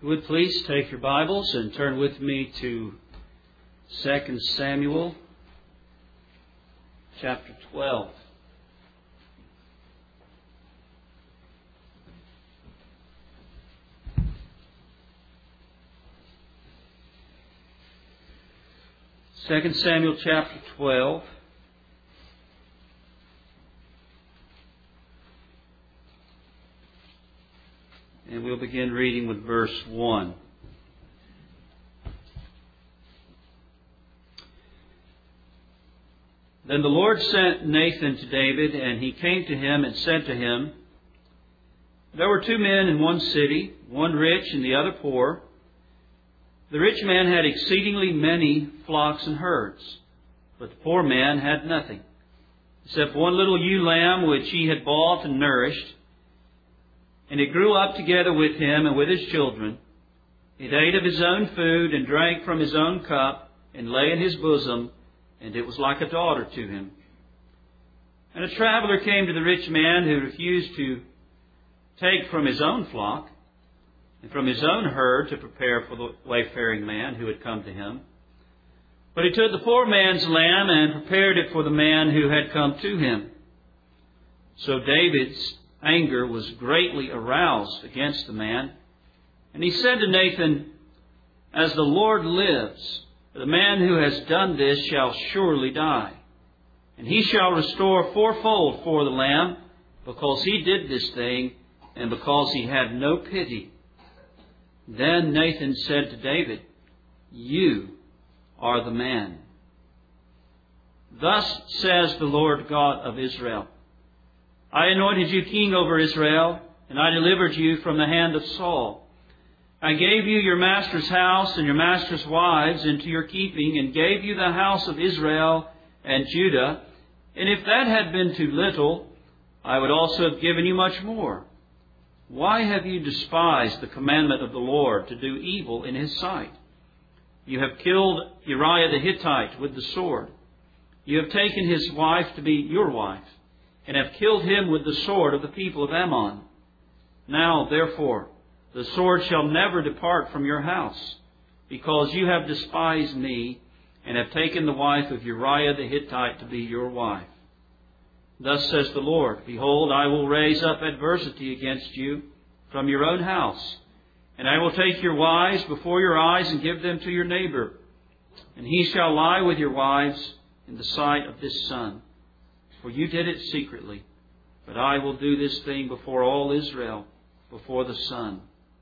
you would please take your Bibles and turn with me to 2 Samuel chapter 12. Second Samuel chapter 12. And we'll begin reading with verse 1. Then the Lord sent Nathan to David, and he came to him and said to him, There were two men in one city, one rich and the other poor. The rich man had exceedingly many flocks and herds, but the poor man had nothing, except one little ewe lamb which he had bought and nourished. And it grew up together with him and with his children. It ate of his own food and drank from his own cup and lay in his bosom, and it was like a daughter to him. And a traveler came to the rich man who refused to take from his own flock and from his own herd to prepare for the wayfaring man who had come to him. But he took the poor man's lamb and prepared it for the man who had come to him. So David's anger was greatly aroused against the man. And he said to Nathan, As the Lord lives, the man who has done this shall surely die. And he shall restore fourfold for the lamb, because he did this thing, and because he had no pity. Then Nathan said to David, You are the man. Thus says the Lord God of Israel, I anointed you king over Israel, and I delivered you from the hand of Saul. I gave you your master's house and your master's wives into your keeping, and gave you the house of Israel and Judah. And if that had been too little, I would also have given you much more. Why have you despised the commandment of the Lord to do evil in his sight? You have killed Uriah the Hittite with the sword. You have taken his wife to be your wife, and have killed him with the sword of the people of Ammon. Now, therefore, the sword shall never depart from your house, because you have despised me, and have taken the wife of Uriah the Hittite to be your wife. Thus says the Lord, Behold, I will raise up adversity against you from your own house, and I will take your wives before your eyes and give them to your neighbor, and he shall lie with your wives in the sight of this sun. For you did it secretly, but I will do this thing before all Israel, before the sun.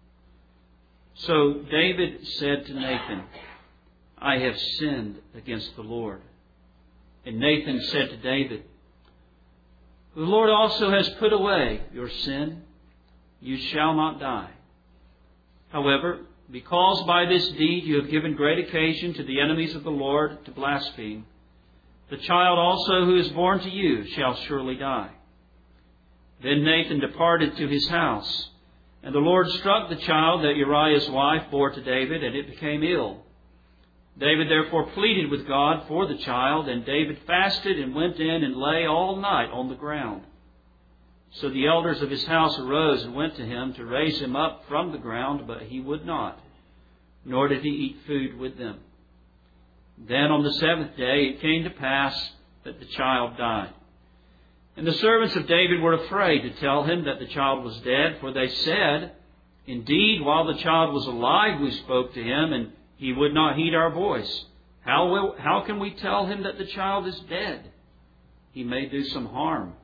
So David said to Nathan, I have sinned against the Lord. And Nathan said to David, The Lord also has put away your sin. You shall not die. However, because by this deed you have given great occasion to the enemies of the Lord to blaspheme, the child also who is born to you shall surely die. Then Nathan departed to his house, and the Lord struck the child that Uriah's wife bore to David, and it became ill. David therefore pleaded with God for the child, and David fasted and went in and lay all night on the ground. So the elders of his house arose and went to him to raise him up from the ground, but he would not, nor did he eat food with them. Then on the seventh day it came to pass that the child died. And the servants of David were afraid to tell him that the child was dead, for they said, Indeed, while the child was alive we spoke to him, and he would not heed our voice. How can we tell him that the child is dead? He may do some harm.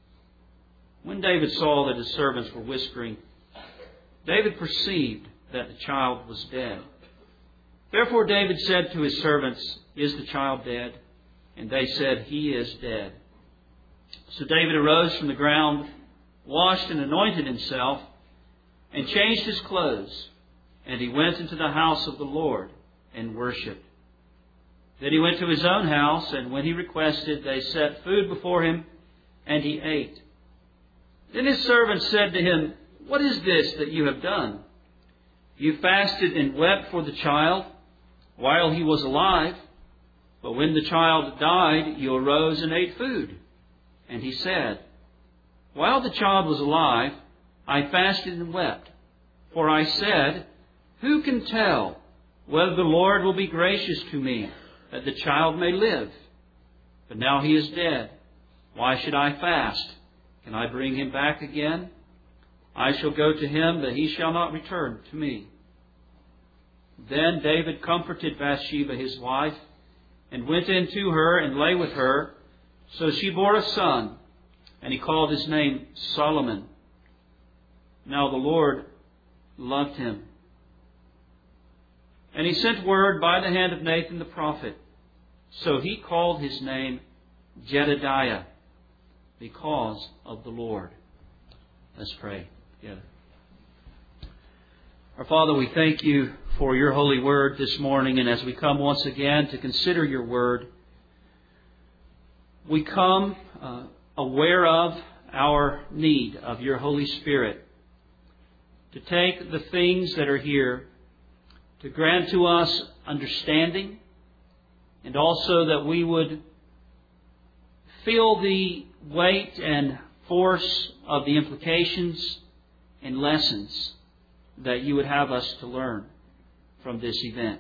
When David saw that his servants were whispering, David perceived that the child was dead. Therefore David said to his servants, Is the child dead? And they said, He is dead. So David arose from the ground, washed and anointed himself, and changed his clothes. And he went into the house of the Lord and worshipped. Then he went to his own house, and when he requested, they set food before him, and he ate. Then his servants said to him, What is this that you have done? You fasted and wept for the child while he was alive, but when the child died, you arose and ate food. And he said, While the child was alive, I fasted and wept, for I said, Who can tell whether the Lord will be gracious to me, that the child may live? But now he is dead. Why should I fast? Can I bring him back again? I shall go to him, but he shall not return to me." Then David comforted Bathsheba his wife, and went in to her and lay with her. So she bore a son, and he called his name Solomon. Now the Lord loved him. And he sent word by the hand of Nathan the prophet. So he called his name Jedediah, because of the Lord. Let's pray together. Our Father, we thank you for your holy word this morning. And as we come once again to consider your word, we come aware of our need of your Holy Spirit to take the things that are here, to grant to us understanding, and also that we would feel the weight and force of the implications and lessons that you would have us to learn from this event.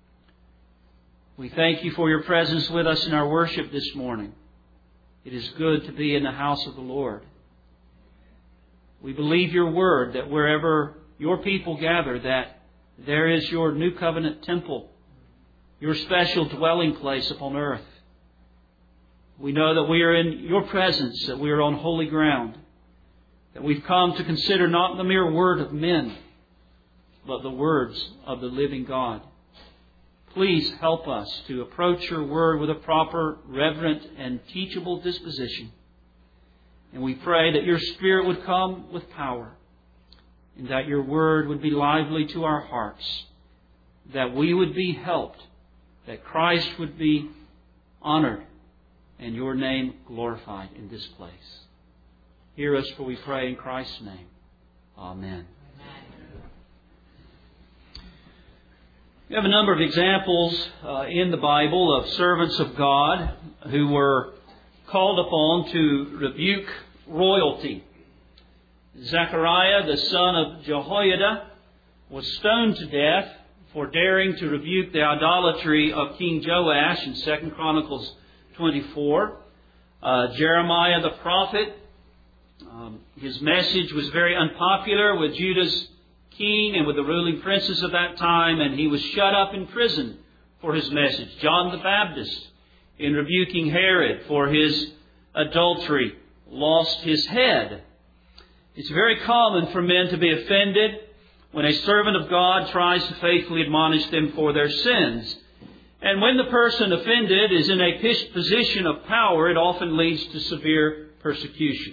We thank you for your presence with us in our worship this morning. It is good to be in the house of the Lord. We believe your word that wherever your people gather, that there is your new covenant temple, your special dwelling place upon earth. We know that we are in your presence, that we are on holy ground, that we've come to consider not the mere word of men, but the words of the living God. Please help us to approach your word with a proper, reverent, and teachable disposition. And we pray that your Spirit would come with power, and that your word would be lively to our hearts, that we would be helped, that Christ would be honored, and your name glorified in this place. Hear us, for we pray in Christ's name. Amen. We have a number of examples in the Bible of servants of God who were called upon to rebuke royalty. Zechariah, the son of Jehoiada, was stoned to death for daring to rebuke the idolatry of King Joash in 2 Chronicles 24. Jeremiah the prophet, his message was very unpopular with Judah's king and with the ruling princes of that time, and he was shut up in prison for his message. John the Baptist, in rebuking Herod for his adultery, lost his head. It's very common for men to be offended when a servant of God tries to faithfully admonish them for their sins. And when the person offended is in a position of power, it often leads to severe persecution.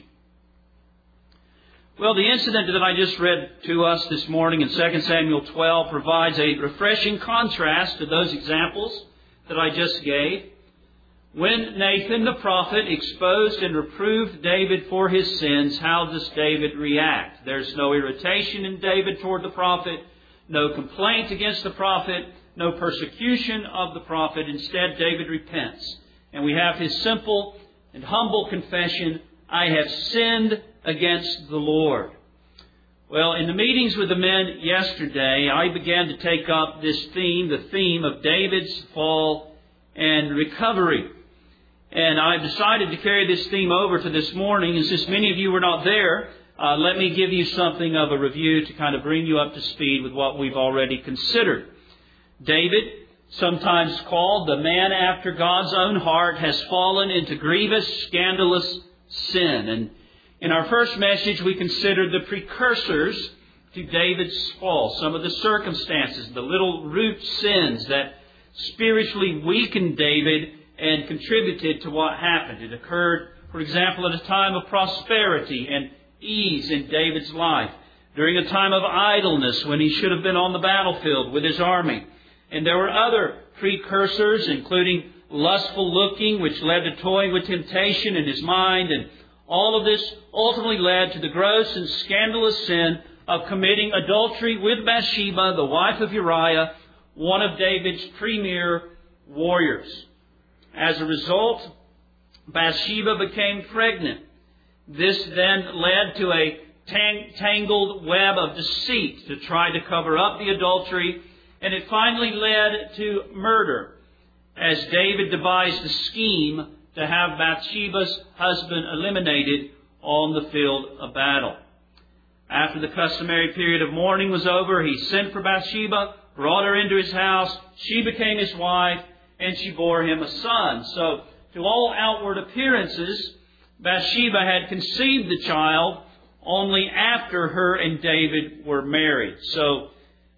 Well, the incident that I just read to us this morning in 2 Samuel 12 provides a refreshing contrast to those examples that I just gave. When Nathan the prophet exposed and reproved David for his sins, how does David react? There's no irritation in David toward the prophet, no complaint against the prophet, no persecution of the prophet. Instead, David repents. And we have his simple and humble confession, "I have sinned against the Lord." Well, in the meetings with the men yesterday, I began to take up this theme, the theme of David's fall and recovery. And I've decided to carry this theme over to this morning. And since many of you were not there, let me give you something of a review to kind of bring you up to speed with what we've already considered. David, sometimes called the man after God's own heart, has fallen into grievous, scandalous sin. And in our first message, we considered the precursors to David's fall, some of the circumstances, the little root sins that spiritually weakened David and contributed to what happened. It occurred, for example, at a time of prosperity and ease in David's life, during a time of idleness when he should have been on the battlefield with his army. And there were other precursors, including lustful looking, which led to toying with temptation in his mind. And all of this ultimately led to the gross and scandalous sin of committing adultery with Bathsheba, the wife of Uriah, one of David's premier warriors. As a result, Bathsheba became pregnant. This then led to a tangled web of deceit to try to cover up the adultery, and it finally led to murder as David devised a scheme to have Bathsheba's husband eliminated on the field of battle. After the customary period of mourning was over, he sent for Bathsheba, brought her into his house. She became his wife, and she bore him a son. So, to all outward appearances, Bathsheba had conceived the child only after her and David were married. So,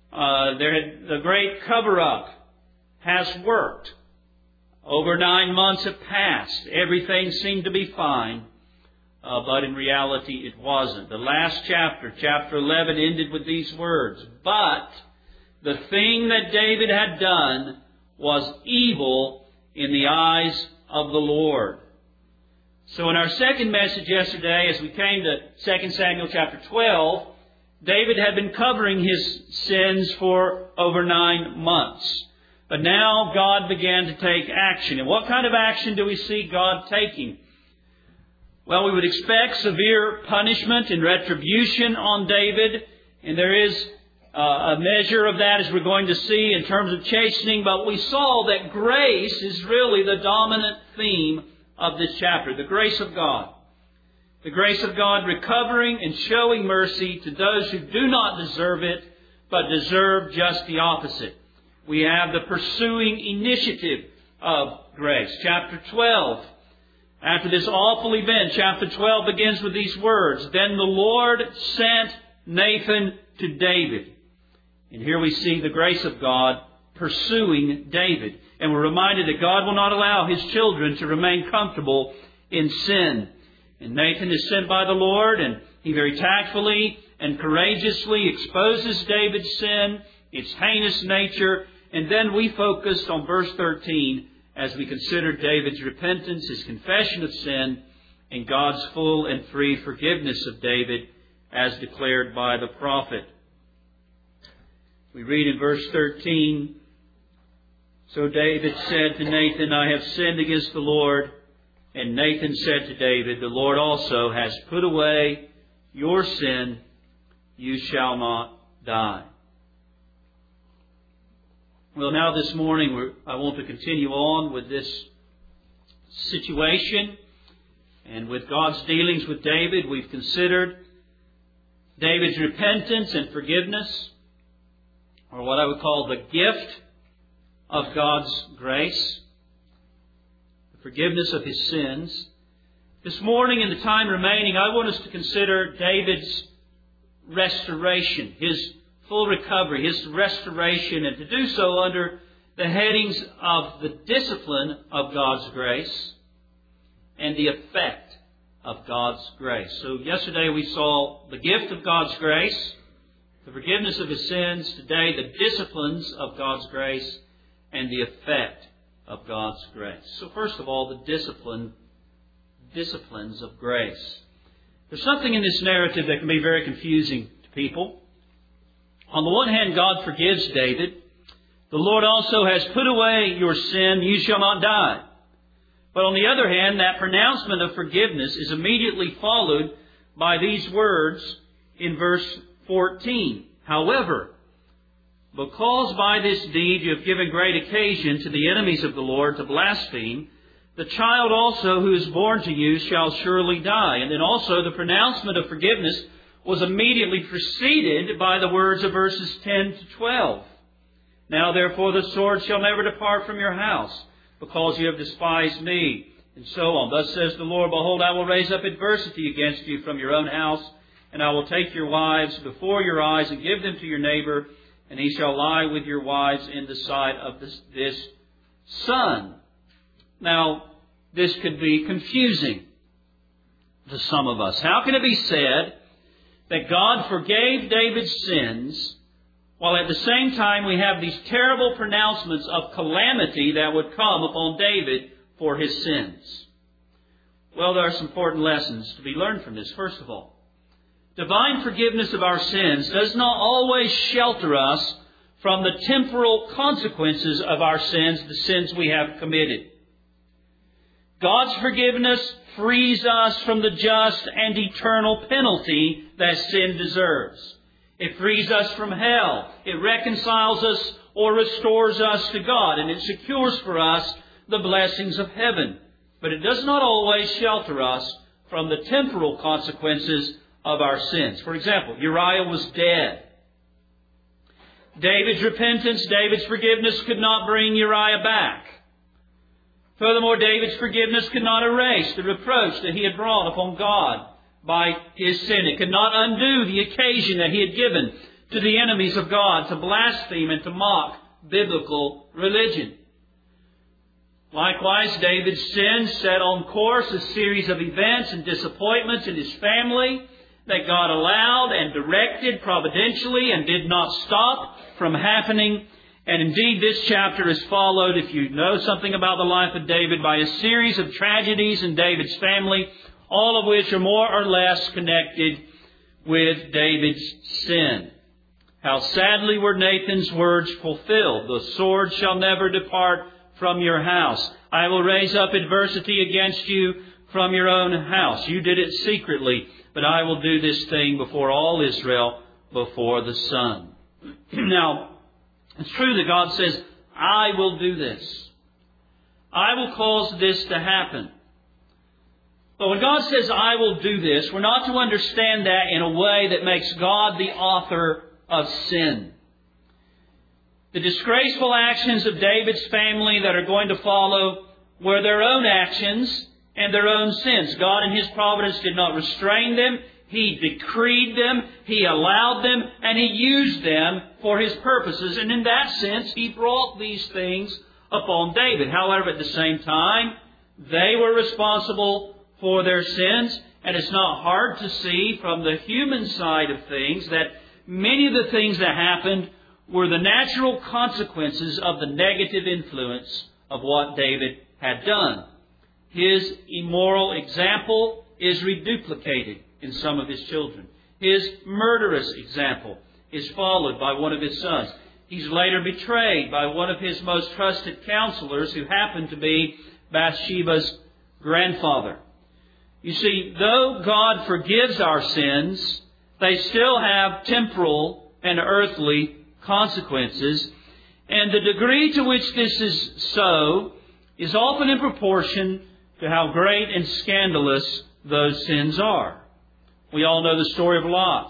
the great cover-up has worked. Over 9 months have passed. Everything seemed to be fine. But in reality, it wasn't. The last chapter, chapter 11, ended with these words. But the thing that David had done was evil in the eyes of the Lord. So in our second message yesterday, as we came to 2 Samuel chapter 12, David had been covering his sins for over 9 months. But now God began to take action. And what kind of action do we see God taking? Well, we would expect severe punishment and retribution on David. And there is a measure of that, as we're going to see, in terms of chastening. But we saw that grace is really the dominant theme of this chapter. The grace of God. The grace of God recovering and showing mercy to those who do not deserve it, but deserve just the opposite. We have the pursuing initiative of grace. Chapter 12. After this awful event, chapter 12 begins with these words. Then the Lord sent Nathan to David. And here we see the grace of God pursuing David. And we're reminded that God will not allow His children to remain comfortable in sin. And Nathan is sent by the Lord, and he very tactfully and courageously exposes David's sin, its heinous nature. And then we focused on verse 13 as we considered David's repentance, his confession of sin, and God's full and free forgiveness of David as declared by the prophet. We read in verse 13, So David said to Nathan, I have sinned against the Lord. And Nathan said to David, The Lord also has put away your sin. You shall not die. Well, now this morning I want to continue on with this situation. And with God's dealings with David, we've considered David's repentance and forgiveness, or what I would call the gift of God's grace, the forgiveness of his sins. This morning, in the time remaining, I want us to consider David's restoration, his full recovery, his restoration, and to do so under the headings of the discipline of God's grace and the effect of God's grace. So yesterday we saw the gift of God's grace, the forgiveness of his sins. Today, the disciplines of God's grace and the effect of God's grace. So first of all, the disciplines of grace. There's something in this narrative that can be very confusing to people. On the one hand, God forgives David. The Lord also has put away your sin, you shall not die. But on the other hand, that pronouncement of forgiveness is immediately followed by these words in verse 14. However, because by this deed you have given great occasion to the enemies of the Lord to blaspheme, the child also who is born to you shall surely die. And then also the pronouncement of forgiveness was immediately preceded by the words of verses 10 to 12. Now therefore the sword shall never depart from your house, because you have despised me, and so on. Thus says the Lord, Behold, I will raise up adversity against you from your own house, and I will take your wives before your eyes and give them to your neighbor, and he shall lie with your wives in the sight of this son. Now, this could be confusing to some of us. How can it be said that God forgave David's sins, while at the same time we have these terrible pronouncements of calamity that would come upon David for his sins? Well, there are some important lessons to be learned from this. First of all, divine forgiveness of our sins does not always shelter us from the temporal consequences of our sins, the sins we have committed. God's forgiveness frees us from the just and eternal penalty that sin deserves. It frees us from hell. It reconciles us or restores us to God, and it secures for us the blessings of heaven. But it does not always shelter us from the temporal consequences of our sins. For example, Uriah was dead. David's repentance, David's forgiveness could not bring Uriah back. Furthermore, David's forgiveness could not erase the reproach that he had brought upon God by his sin. It could not undo the occasion that he had given to the enemies of God to blaspheme and to mock biblical religion. Likewise, David's sin set on course a series of events and disappointments in his family that God allowed and directed providentially and did not stop from happening. And indeed, this chapter is followed, if you know something about the life of David, by a series of tragedies in David's family, all of which are more or less connected with David's sin. How sadly were Nathan's words fulfilled. The sword shall never depart from your house. I will raise up adversity against you from your own house. You did it secretly, but I will do this thing before all Israel, before the sun. Now, it's true that God says, I will do this. I will cause this to happen. But when God says, I will do this, we're not to understand that in a way that makes God the author of sin. The disgraceful actions of David's family that are going to follow were their own actions and their own sins. God in His providence did not restrain them. He decreed them, He allowed them, and He used them for His purposes. And in that sense, He brought these things upon David. However, at the same time, they were responsible for their sins. And it's not hard to see from the human side of things that many of the things that happened were the natural consequences of the negative influence of what David had done. His immoral example is reduplicated in some of his children. His murderous example is followed by one of his sons. He's later betrayed by one of his most trusted counselors, who happened to be Bathsheba's grandfather. You see, though God forgives our sins, they still have temporal and earthly consequences. And the degree to which this is so is often in proportion to how great and scandalous those sins are. We all know the story of Lot.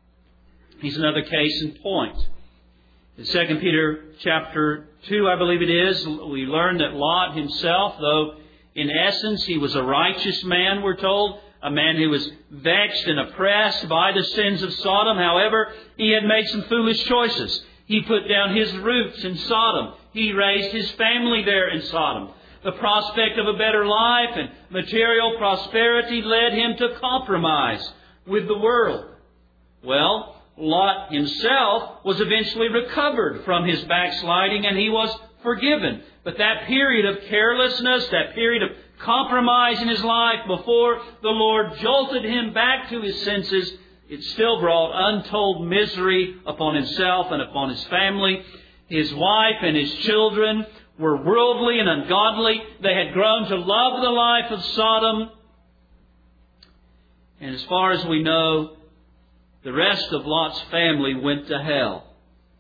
He's another case in point. In 2 Peter chapter 2, I believe it is, we learn that Lot himself, though in essence he was a righteous man, we're told, a man who was vexed and oppressed by the sins of Sodom. However, he had made some foolish choices. He put down his roots in Sodom. He raised his family there in Sodom. The prospect of a better life and material prosperity led him to compromise with the world. Well, Lot himself was eventually recovered from his backsliding, and he was forgiven. But that period of carelessness, that period of compromise in his life before the Lord jolted him back to his senses, it still brought untold misery upon himself and upon his family. His wife and his children were worldly and ungodly. They had grown to love the life of Sodom. And as far as we know, the rest of Lot's family went to hell.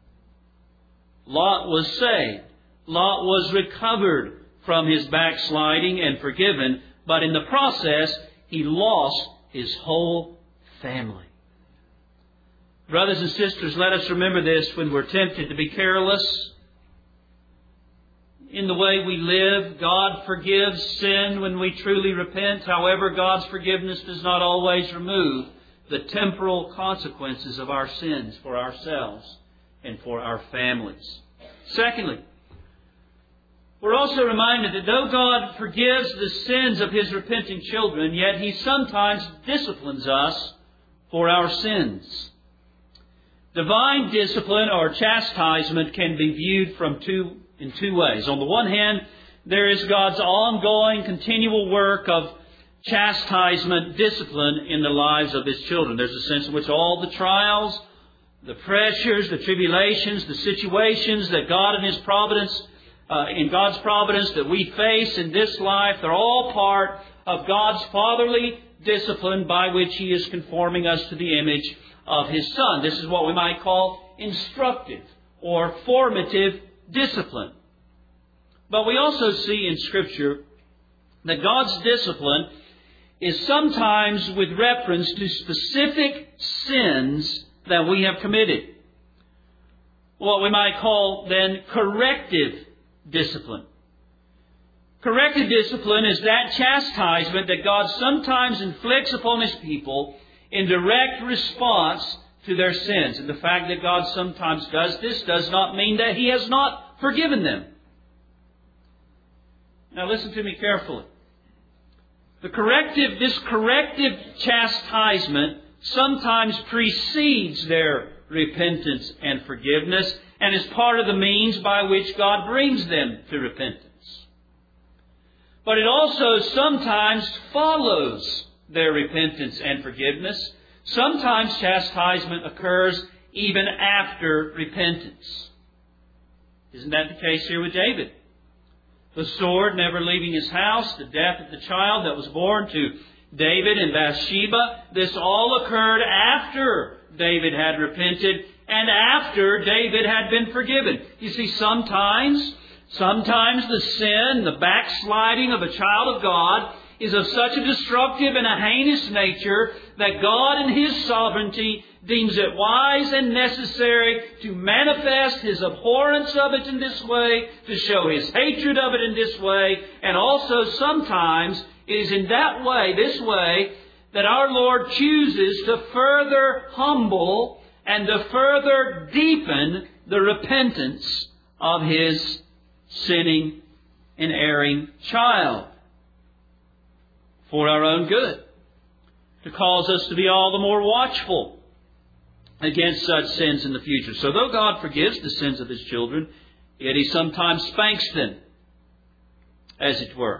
Lot was saved. Lot was recovered from his backsliding and forgiven, but in the process, he lost his whole family. Brothers and sisters, let us remember this when we're tempted to be careless in the way we live. God forgives sin when we truly repent. However, God's forgiveness does not always remove the temporal consequences of our sins for ourselves and for our families. Secondly, we're also reminded that though God forgives the sins of His repenting children, yet He sometimes disciplines us for our sins. Divine discipline or chastisement can be viewed in two ways. On the one hand, there is God's ongoing, continual work of chastisement, discipline in the lives of His children. There's a sense in which all the trials, the pressures, the tribulations, the situations that God in His providence, in God's providence that we face in this life, they're all part of God's fatherly discipline by which He is conforming us to the image of His Son. This is what we might call instructive or formative discipline. But we also see in Scripture that God's discipline is sometimes with reference to specific sins that we have committed. What we might call then corrective discipline. Corrective discipline is that chastisement that God sometimes inflicts upon His people in direct response to their sins. And the fact that God sometimes does this does not mean that He has not forgiven them. Now listen to me carefully. This corrective chastisement sometimes precedes their repentance and forgiveness and is part of the means by which God brings them to repentance. But it also sometimes follows their repentance and forgiveness. Sometimes chastisement occurs even after repentance. Isn't that the case here with David? The sword never leaving his house, the death of the child that was born to David and Bathsheba, this all occurred after David had repented and after David had been forgiven. You see, sometimes the sin, the backsliding of a child of God is of such a destructive and a heinous nature that God in His sovereignty deems it wise and necessary to manifest His abhorrence of it in this way, to show His hatred of it in this way, and also sometimes it is in that way, this way, that our Lord chooses to further humble and to further deepen the repentance of His sinning and erring child for our own good, to cause us to be all the more watchful against such sins in the future. So though God forgives the sins of His children, yet He sometimes spanks them, as it were.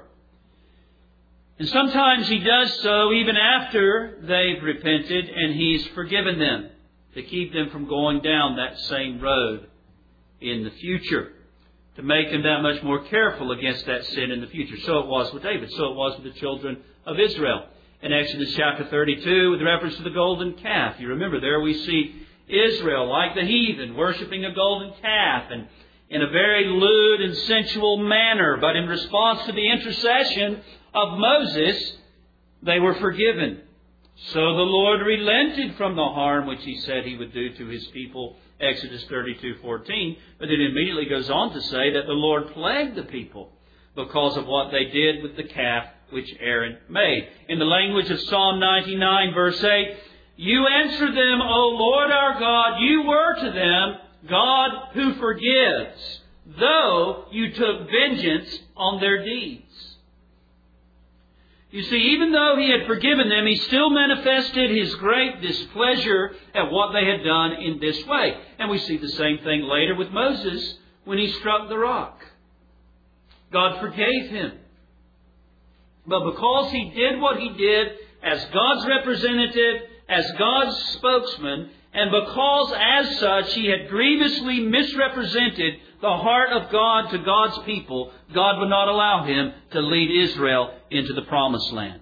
And sometimes He does so even after they've repented and He's forgiven them, to keep them from going down that same road in the future, to make them that much more careful against that sin in the future. So it was with David. So it was with the children of Israel. In Exodus chapter 32, with reference to the golden calf, you remember there we see Israel, like the heathen, worshiping a golden calf, and in a very lewd and sensual manner. But in response to the intercession of Moses, they were forgiven. So the Lord relented from the harm which He said He would do to His people, Exodus 32:14. But it immediately goes on to say that the Lord plagued the people because of what they did with the calf which Aaron made. In the language of Psalm 99, verse 8, "You answered them, O Lord our God, you were to them God who forgives, though you took vengeance on their deeds." You see, even though He had forgiven them, He still manifested His great displeasure at what they had done in this way. And we see the same thing later with Moses when he struck the rock. God forgave him. But because he did what he did as God's representative, as God's spokesman, and because as such he had grievously misrepresented the heart of God to God's people, God would not allow him to lead Israel into the promised land.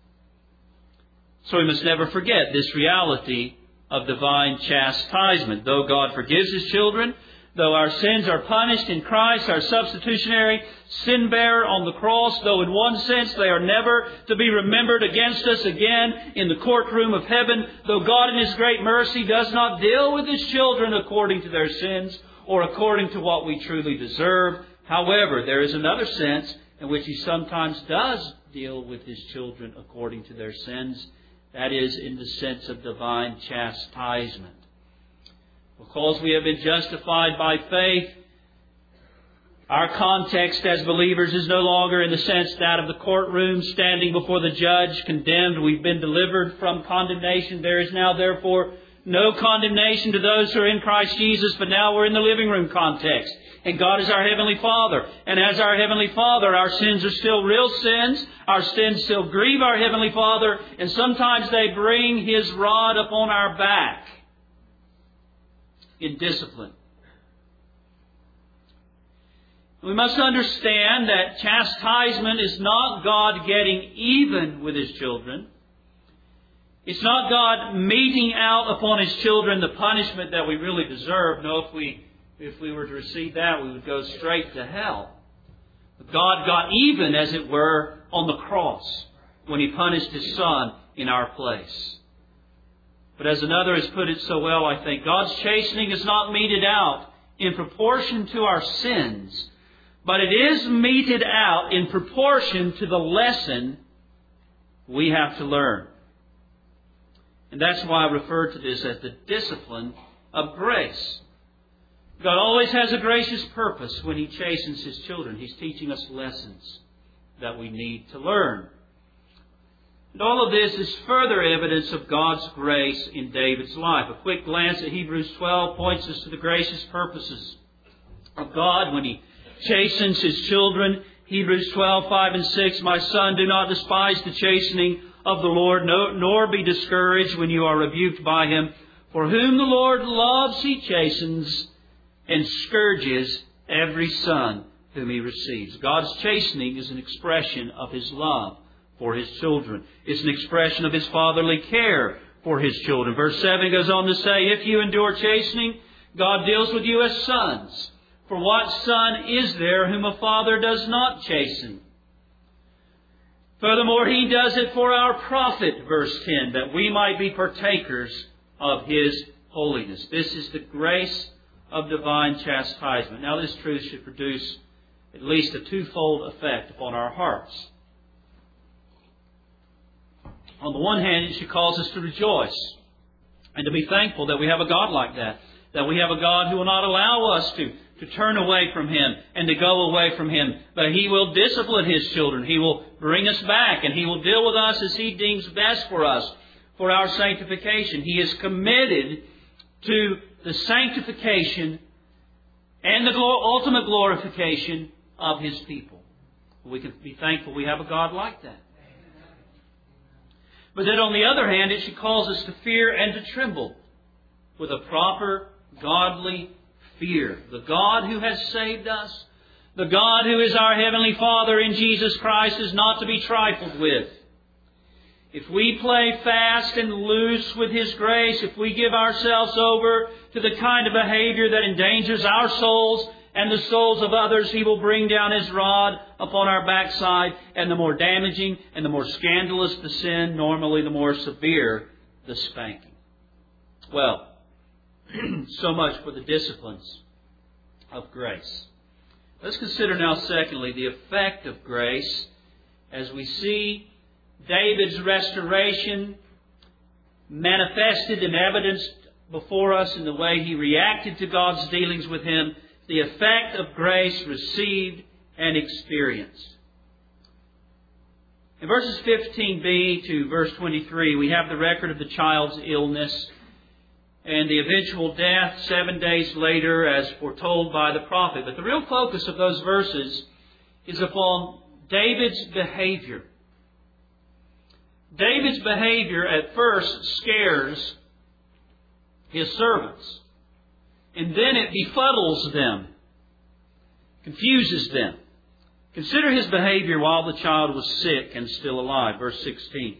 So we must never forget this reality of divine chastisement. Though God forgives His children, though our sins are punished in Christ, our substitutionary sin bearer on the cross, though in one sense they are never to be remembered against us again in the courtroom of heaven, though God in His great mercy does not deal with His children according to their sins or according to what we truly deserve. However, there is another sense in which He sometimes does deal with His children according to their sins. That is in the sense of divine chastisement. Because we have been justified by faith, our context as believers is no longer in the sense that of the courtroom, standing before the judge, condemned. We've been delivered from condemnation. There is now, therefore, no condemnation to those who are in Christ Jesus, but now we're in the living room context. And God is our Heavenly Father. And as our Heavenly Father, our sins are still real sins. Our sins still grieve our Heavenly Father. And sometimes they bring His rod upon our back in discipline. We must understand that chastisement is not God getting even with His children. It's not God meting out upon His children the punishment that we really deserve. No, if we were to receive that, we would go straight to hell. But God got even, as it were, on the cross when He punished His Son in our place. But as another has put it so well, I think, God's chastening is not meted out in proportion to our sins, but it is meted out in proportion to the lesson we have to learn. And that's why I refer to this as the discipline of grace. God always has a gracious purpose when He chastens His children. He's teaching us lessons that we need to learn. And all of this is further evidence of God's grace in David's life. A quick glance at Hebrews 12 points us to the gracious purposes of God when He chastens His children. Hebrews 12, 5 and 6, My son, do not despise the chastening of the Lord, nor be discouraged when you are rebuked by Him. For whom the Lord loves, He chastens and scourges every son whom He receives. God's chastening is an expression of His love for His children. It's an expression of His fatherly care for His children. Verse 7 goes on to say, if you endure chastening, God deals with you as sons. For what son is there whom a father does not chasten? Furthermore, He does it for our profit, verse 10, that we might be partakers of His holiness. This is the grace of divine chastisement. Now, this truth should produce at least a twofold effect upon our hearts. On the one hand, it should cause us to rejoice and to be thankful that we have a God like that. That we have a God who will not allow us to turn away from Him and to go away from Him. But He will discipline His children. He will bring us back and He will deal with us as He deems best for us, for our sanctification. He is committed to the sanctification and the ultimate glorification of His people. We can be thankful we have a God like that. But then on the other hand, it should cause us to fear and to tremble with a proper godly fear. The God who has saved us, the God who is our Heavenly Father in Jesus Christ, is not to be trifled with. If we play fast and loose with His grace, if we give ourselves over to the kind of behavior that endangers our souls and the souls of others, He will bring down His rod upon our backside. And the more damaging and the more scandalous the sin, normally the more severe the spanking. Well, so much for the disciplines of grace. Let's consider now, secondly, the effect of grace as we see David's restoration manifested and evidenced before us in the way he reacted to God's dealings with him. The effect of grace received and experienced. In verses 15b to verse 23, we have the record of the child's illness and the eventual death 7 days later as foretold by the prophet. But the real focus of those verses is upon David's behavior. David's behavior at first scares his servants. And then it befuddles them, confuses them. Consider his behavior while the child was sick and still alive. Verse 16.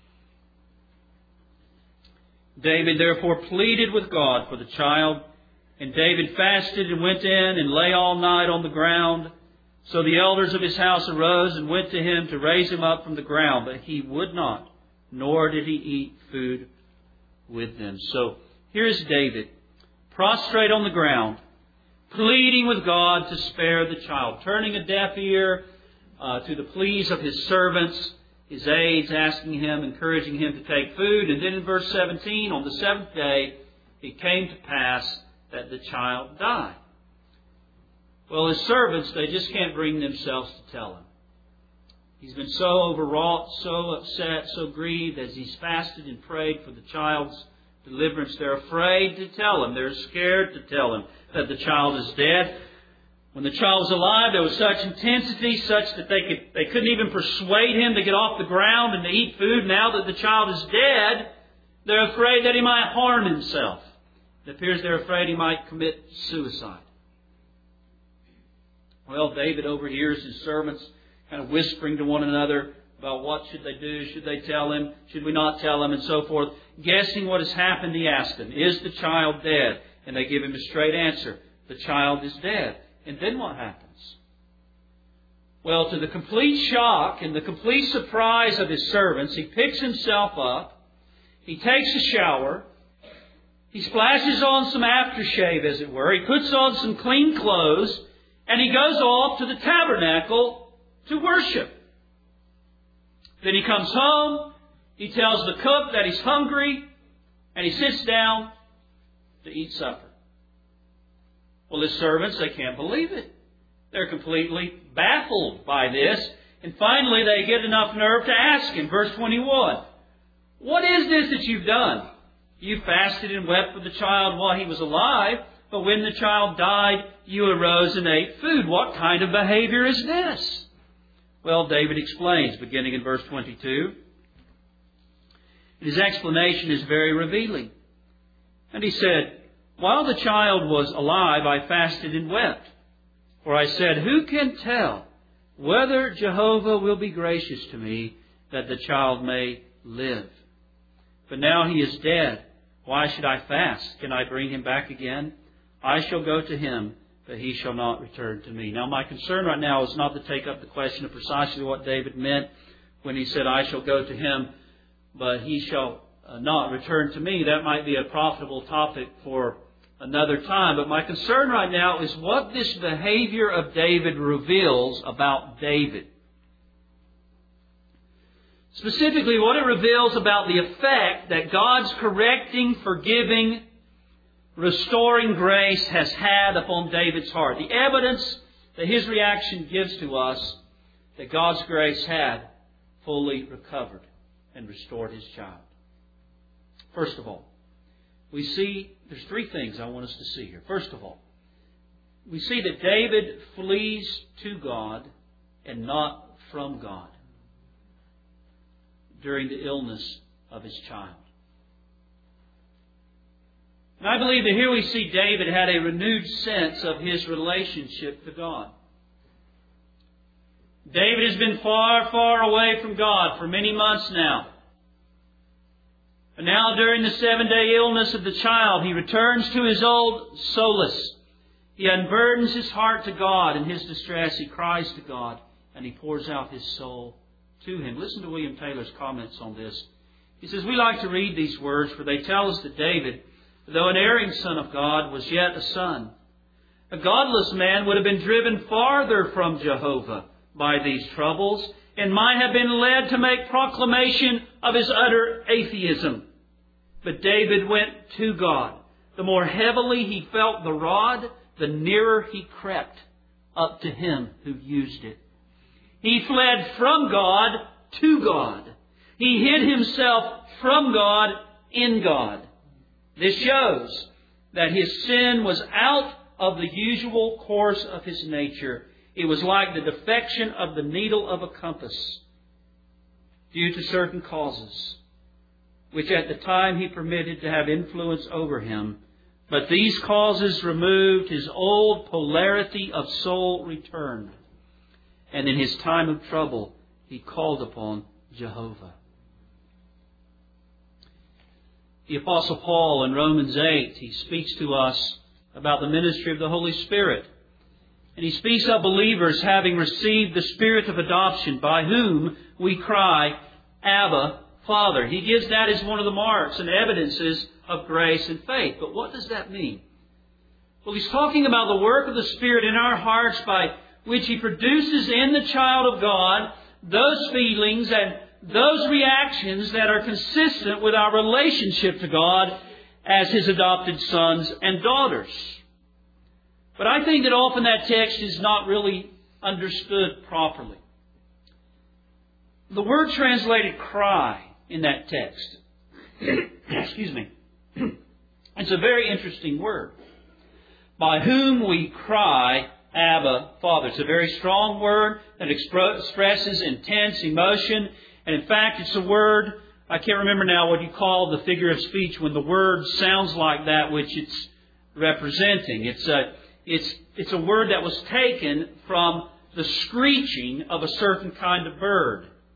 David therefore pleaded with God for the child, and David fasted and went in and lay all night on the ground. So the elders of his house arose and went to him to raise him up from the ground, but he would not, nor did he eat food with them. So here's David, prostrate on the ground, pleading with God to spare the child, turning a deaf ear to the pleas of his servants, his aides, asking him, encouraging him to take food. And then in verse 17, on the seventh day, it came to pass that the child died. Well, his servants, they just can't bring themselves to tell him. He's been so overwrought, so upset, so grieved as he's fasted and prayed for the child's deliverance. They're afraid to tell him. They're scared to tell him that the child is dead. When the child was alive, there was such intensity, such that they couldn't even persuade him to get off the ground and to eat food. Now that the child is dead, they're afraid that he might harm himself. It appears they're afraid he might commit suicide. Well, David overhears his servants kind of whispering to one another, about what should they do, should they tell him, should we not tell him, and so forth. Guessing what has happened, he asks them, is the child dead? And they give him a straight answer. The child is dead. And then what happens? Well, to the complete shock and the complete surprise of his servants, he picks himself up, he takes a shower, he splashes on some aftershave, as it were, he puts on some clean clothes, and he goes off to the tabernacle to worship. Then he comes home, he tells the cook that he's hungry, and he sits down to eat supper. Well, his servants, they can't believe it. They're completely baffled by this. And finally, they get enough nerve to ask him. Verse 21. What is this that you've done? You fasted and wept for the child while he was alive, but when the child died, you arose and ate food. What kind of behavior is this? Well, David explains, beginning in verse 22. His explanation is very revealing. And he said, while the child was alive, I fasted and wept. For I said, who can tell whether Jehovah will be gracious to me that the child may live? But now he is dead. Why should I fast? Can I bring him back again? I shall go to him, but he shall not return to me. Now, my concern right now is not to take up the question of precisely what David meant when he said, I shall go to him, but he shall not return to me. That might be a profitable topic for another time. But my concern right now is what this behavior of David reveals about David. Specifically, what it reveals about the effect that God's correcting, forgiving, restoring grace has had upon David's heart. The evidence that his reaction gives to us that God's grace had fully recovered and restored his child. First of all, we see there's three things I want us to see here. First of all, we see that David flees to God and not from God during the illness of his child. And I believe that here we see David had a renewed sense of his relationship to God. David has been far, far away from God for many months now. And now during the 7-day illness of the child, he returns to his old solace. He unburdens his heart to God. In his distress, he cries to God and he pours out his soul to Him. Listen to William Taylor's comments on this. He says, we like to read these words, for they tell us that David, though an erring son of God, was yet a son. A godless man would have been driven farther from Jehovah by these troubles and might have been led to make proclamation of his utter atheism. But David went to God. The more heavily he felt the rod, the nearer he crept up to Him who used it. He fled from God to God. He hid himself from God in God. This shows that his sin was out of the usual course of his nature. It was like the defection of the needle of a compass due to certain causes, which at the time he permitted to have influence over him. But these causes removed, his old polarity of soul returned. And in his time of trouble, he called upon Jehovah. The Apostle Paul in Romans 8, he speaks to us about the ministry of the Holy Spirit. And he speaks of believers having received the Spirit of adoption, by whom we cry, Abba, Father. He gives that as one of the marks and evidences of grace and faith. But what does that mean? Well, he's talking about the work of the Spirit in our hearts by which He produces in the child of God those feelings and those reactions that are consistent with our relationship to God as His adopted sons and daughters. But I think that often that text is not really understood properly. The word translated cry in that text, excuse me, it's a very interesting word. By whom we cry, Abba, Father. It's a very strong word that expresses intense emotion. And in fact, it's a word, I can't remember now what you call the figure of speech when the word sounds like that which it's representing. It's a word that was taken from the screeching of a certain kind of bird.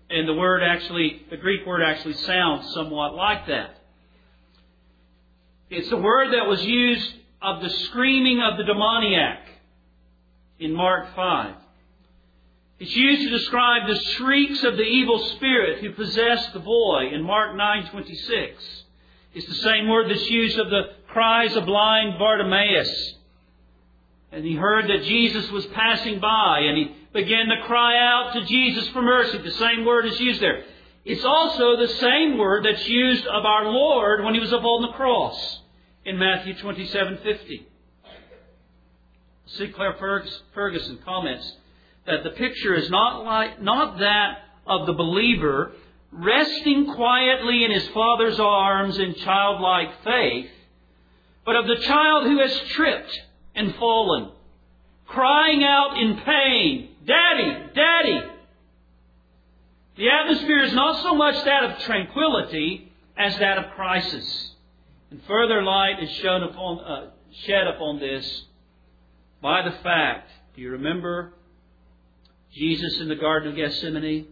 And the Greek word actually sounds somewhat like that. It's the word that was used of the screaming of the demoniac in Mark 5. It's used to describe the shrieks of the evil spirit who possessed the boy in Mark 9:26. It's the same word that's used of the cries of blind Bartimaeus. And he heard that Jesus was passing by, and he began to cry out to Jesus for mercy. The same word is used there. It's also the same word that's used of our Lord when He was upon the cross in Matthew 27:50. Sinclair Ferguson comments that the picture is not that of the believer resting quietly in his Father's arms in childlike faith, but of the child who has tripped and fallen, crying out in pain, "Daddy, Daddy!" The atmosphere is not so much that of tranquility as that of crisis. And further light is shed upon this by the fact, do you remember Jesus in the Garden of Gethsemane?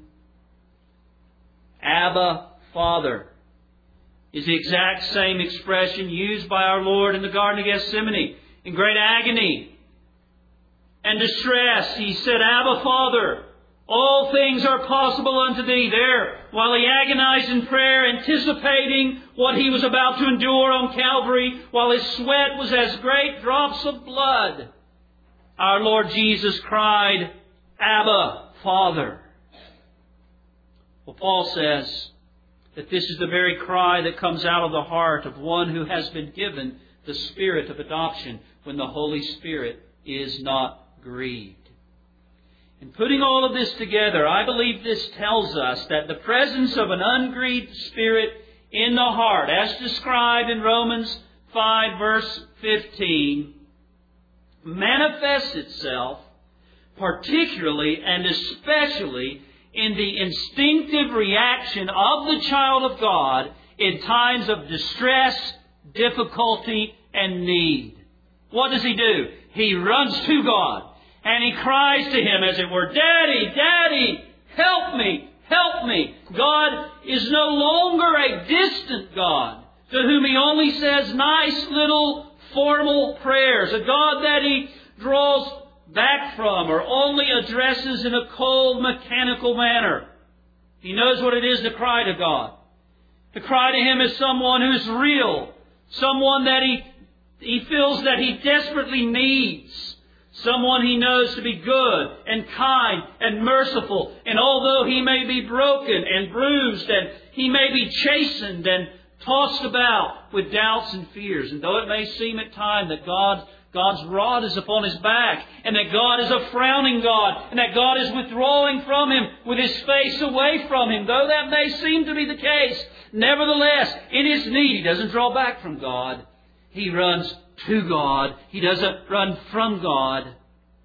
Abba, Father, is the exact same expression used by our Lord in the Garden of Gethsemane. In great agony and distress, He said, "Abba, Father, all things are possible unto Thee." There, while He agonized in prayer, anticipating what He was about to endure on Calvary, while His sweat was as great drops of blood, our Lord Jesus cried, "Abba, Father." Well, Paul says that this is the very cry that comes out of the heart of one who has been given the Spirit of adoption when the Holy Spirit is not grieved. In putting all of this together, I believe this tells us that the presence of an ungrieved spirit in the heart, as described in Romans 5 verse 15, manifests itself particularly and especially in the instinctive reaction of the child of God in times of distress, difficulty, and need. What does he do? He runs to God and he cries to Him, as it were, "Daddy, Daddy, help me, help me." God is no longer a distant God to whom He only says nice little formal prayers, a God that He draws back from or only addresses in a cold, mechanical manner. He knows what it is to cry to God. To cry to Him as someone who's real, someone that he feels that he desperately needs, someone he knows to be good and kind and merciful. And although he may be broken and bruised and he may be chastened and tossed about with doubts and fears, and though it may seem at times that God's rod is upon his back, and that God is a frowning God, and that God is withdrawing from him with His face away from him, though that may seem to be the case, nevertheless, in his need, he doesn't draw back from God. He runs to God. He doesn't run from God.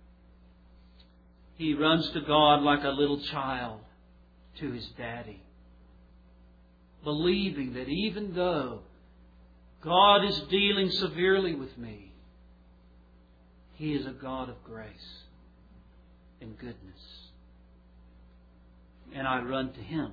He runs to God like a little child to his daddy, believing that even though God is dealing severely with me, He is a God of grace and goodness. And I run to Him.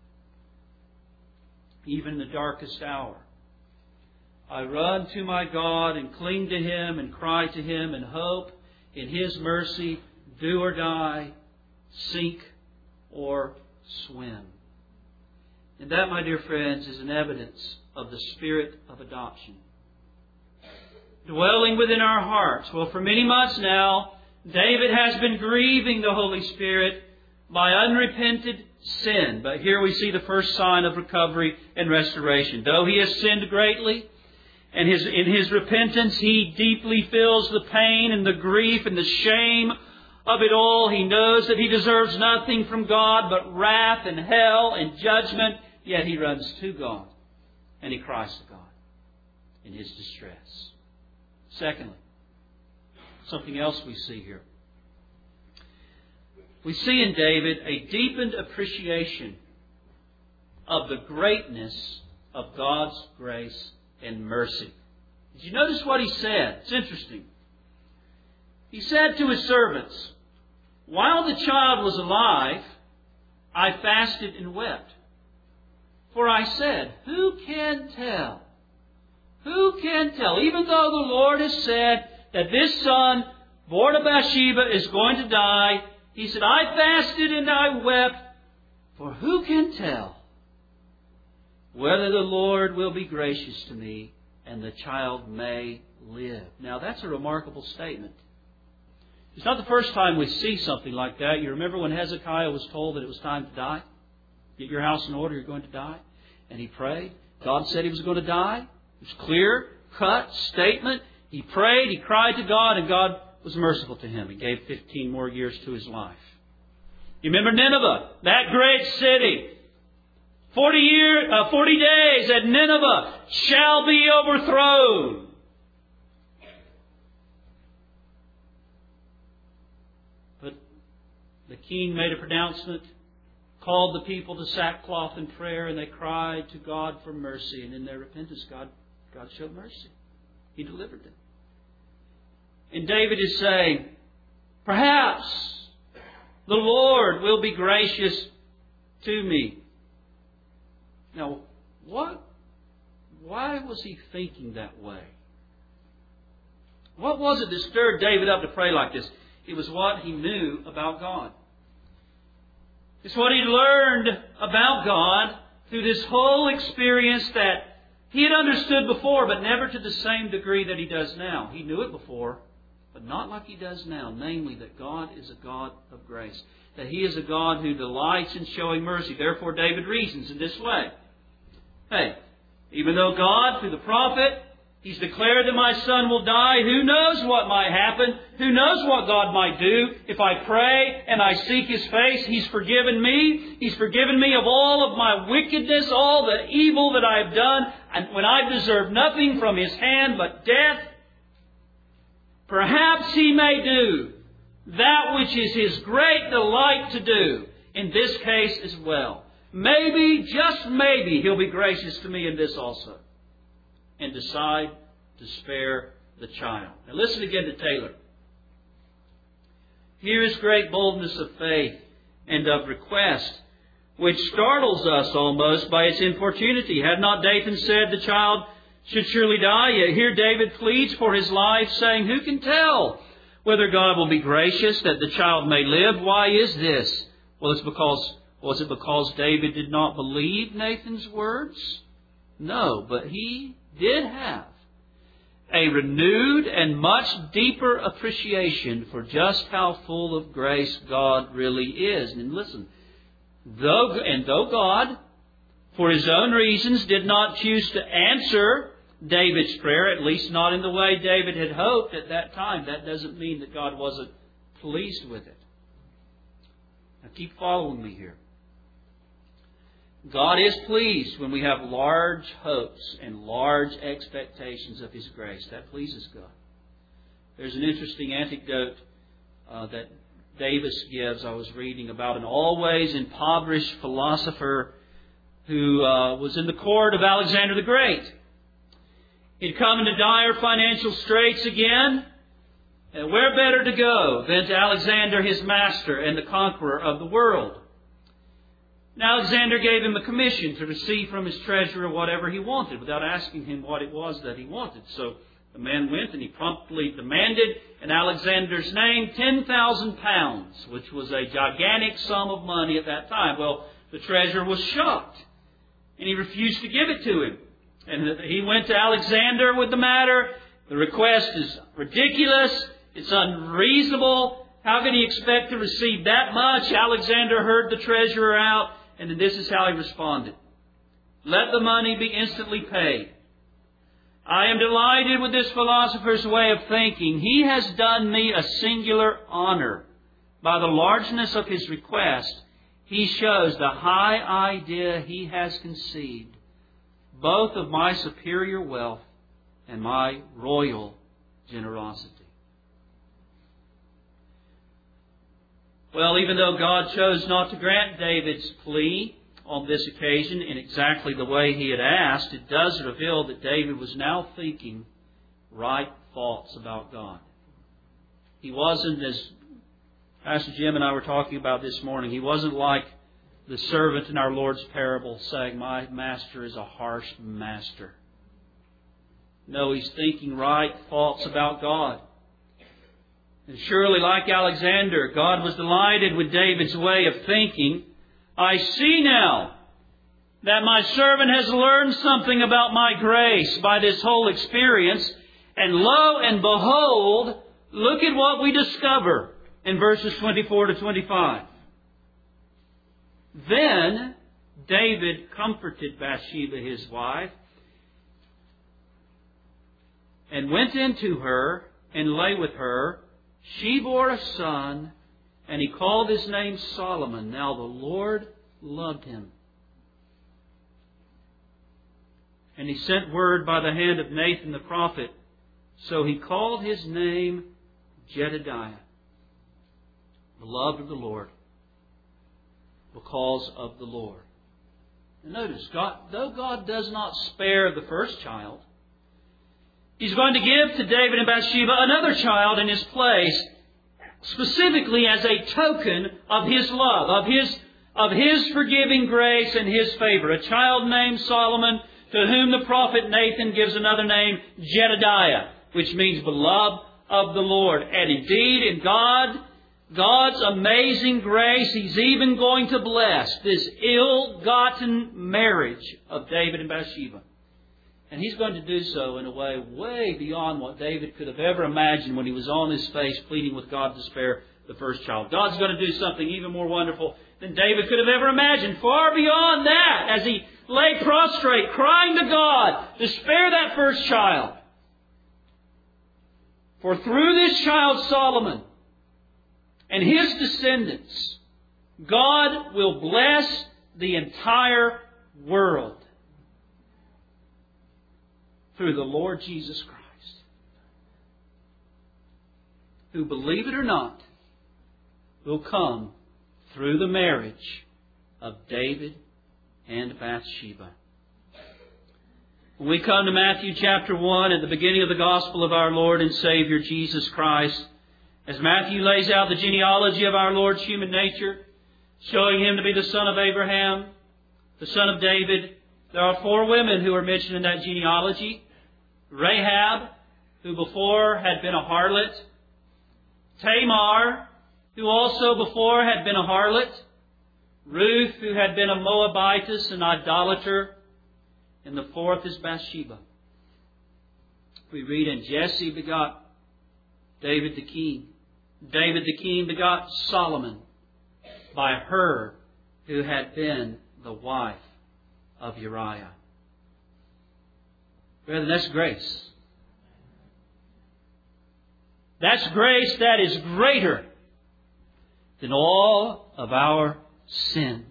Even in the darkest hour, I run to my God and cling to Him and cry to Him and hope in His mercy, do or die, sink or swim. And that, my dear friends, is an evidence of the Spirit of adoption dwelling within our hearts. Well, for many months now, David has been grieving the Holy Spirit by unrepented sin. But here we see the first sign of recovery and restoration. Though he has sinned greatly, and in his repentance he deeply feels the pain and the grief and the shame of it all. He knows that he deserves nothing from God but wrath and hell and judgment. Yet he runs to God and he cries to God in his distress. Secondly, something else we see here. We see in David a deepened appreciation of the greatness of God's grace and mercy. Did you notice what he said? It's interesting. He said to his servants, "While the child was alive, I fasted and wept. For I said, who can tell? Who can tell? Even though the Lord has said that this son, born of Bathsheba, is going to die, He said, I fasted and I wept. For who can tell whether the Lord will be gracious to me and the child may live? Now that's a remarkable statement. It's not the first time we see something like that. You remember when Hezekiah was told that it was time to die? Get your house in order, you're going to die. And he prayed. God said he was going to die. It was clear, cut statement. He prayed, he cried to God, and God was merciful to him. He gave 15 more years to his life. You remember Nineveh, that great city. 40 days and Nineveh shall be overthrown. But the king made a pronouncement, called the people to sackcloth and prayer, and they cried to God for mercy. And in their repentance, God showed mercy. He delivered them. And David is saying, perhaps the Lord will be gracious to me. Now, why was he thinking that way? What was it that stirred David up to pray like this? It was what he knew about God. It's what he learned about God through this whole experience that he had understood before, but never to the same degree that he does now. He knew it before, but not like he does now. Namely, that God is a God of grace. That He is a God who delights in showing mercy. Therefore, David reasons in this way. Hey, even though God, through the prophet, He's declared that my son will die, who knows what might happen? Who knows what God might do? If I pray and I seek His face, He's forgiven me. He's forgiven me of all of my wickedness, all the evil that I have done, and when I've deserved nothing from His hand but death. Perhaps He may do that which is His great delight to do in this case as well. Maybe, just maybe, He'll be gracious to me in this also. And decide to spare the child. Now listen again to Taylor. Here is great boldness of faith and of request, which startles us almost by its importunity. Had not Dathan said the child should surely die? Yet here David pleads for his life, saying, who can tell whether God will be gracious that the child may live? Why is this? Was it because David did not believe Nathan's words? No, but he did have a renewed and much deeper appreciation for just how full of grace God really is. And listen, though God, for His own reasons, did not choose to answer David's prayer, at least not in the way David had hoped at that time, that doesn't mean that God wasn't pleased with it. Now keep following me here. God is pleased when we have large hopes and large expectations of His grace. That pleases God. There's an interesting anecdote that Davis gives. I was reading about an always impoverished philosopher who was in the court of Alexander the Great. He'd come into dire financial straits again. And where better to go than to Alexander, his master and the conqueror of the world? And Alexander gave him a commission to receive from his treasurer whatever he wanted without asking him what it was that he wanted. So the man went and he promptly demanded in Alexander's name 10,000 pounds, which was a gigantic sum of money at that time. Well, the treasurer was shocked and he refused to give it to him. And he went to Alexander with the matter. The request is ridiculous. It's unreasonable. How can he expect to receive that much? Alexander heard the treasurer out. And then this is how he responded. Let the money be instantly paid. I am delighted with this philosopher's way of thinking. He has done me a singular honor. By the largeness of his request, he shows the high idea he has conceived, both of my superior wealth and my royal generosity. Well, even though God chose not to grant David's plea on this occasion in exactly the way he had asked, it does reveal that David was now thinking right thoughts about God. He wasn't, as Pastor Jim and I were talking about this morning, he wasn't like the servant in our Lord's parable saying, my master is a harsh master. No, he's thinking right thoughts about God. And surely, like Alexander, God was delighted with David's way of thinking. I see now that my servant has learned something about my grace by this whole experience. And lo and behold, look at what we discover in verses 24 to 25. Then David comforted Bathsheba, his wife, and went into her and lay with her. She bore a son, and he called his name Solomon. Now the Lord loved him. And he sent word by the hand of Nathan the prophet. So he called his name Jedediah, beloved of the Lord, because of the Lord. And notice, though God does not spare the first child, He's going to give to David and Bathsheba another child in his place, specifically as a token of His love, of His forgiving grace and His favor. A child named Solomon, to whom the prophet Nathan gives another name, Jedediah, which means beloved of the Lord. And indeed, in God's amazing grace, He's even going to bless this ill-gotten marriage of David and Bathsheba. And He's going to do so in a way way beyond what David could have ever imagined when he was on his face pleading with God to spare the first child. God's going to do something even more wonderful than David could have ever imagined. Far beyond that, as he lay prostrate, crying to God to spare that first child. For through this child Solomon and his descendants, God will bless the entire world through the Lord Jesus Christ, who, believe it or not, will come through the marriage of David and Bathsheba. When we come to Matthew chapter 1, at the beginning of the gospel of our Lord and Savior Jesus Christ, as Matthew lays out the genealogy of our Lord's human nature, showing Him to be the son of Abraham, the son of David, there are 4 women who are mentioned in that genealogy. Rahab, who before had been a harlot. Tamar, who also before had been a harlot. Ruth, who had been a Moabitess, an idolater. And the 4th is Bathsheba. We read, and Jesse begot David the king. David the king begot Solomon by her who had been the wife of Uriah. Brethren, that's grace. That's grace that is greater than all of our sin.